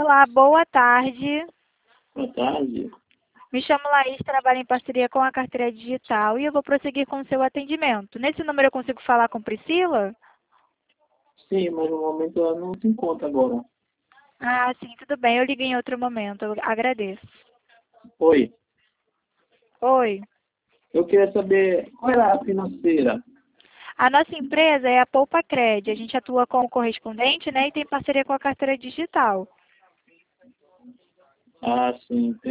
Olá, boa tarde. Boa tarde. Me chamo Laís, trabalho em parceria com a Carteira Digital e eu vou prosseguir com o seu atendimento. Nesse número eu consigo falar com Priscila? Sim, mas no momento ela não se encontra agora. Ah, sim, tudo bem. Eu ligo em outro momento. Eu agradeço. Oi, Oi. eu queria saber qual é a financeira. A nossa empresa é a Poupa Cred. A gente atua como correspondente, né, e tem parceria com a Carteira Digital. Ah, sim,